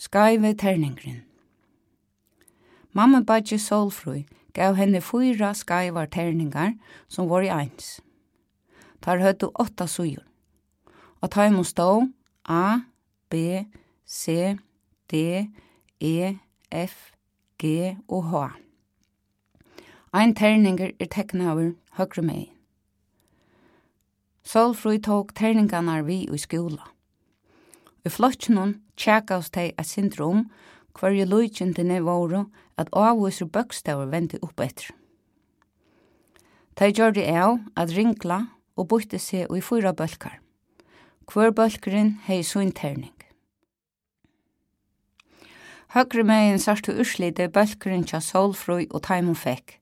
Skaive terningren. Mamma badje Solfrøy gav henne 4 skaivar terningar som var i eins. Tar høttu 8 sujur. Og taimon stå A, B, C, D, E, F, G og H. Ein terninger teknaver høgre mei. Solfrøy tok terningarnar vi i skola. I flottsjonen tjekkaus tei et syndrom hverje lujkjentene våre at avviser bøkstaver vente opp etter. De gjør det av at ringla og bytte seg i 4 bølkar. Hver bølkeren hei sin terning. Høgre megin sarstu urslite bølkeren tja Solfrøy og taimon fekk.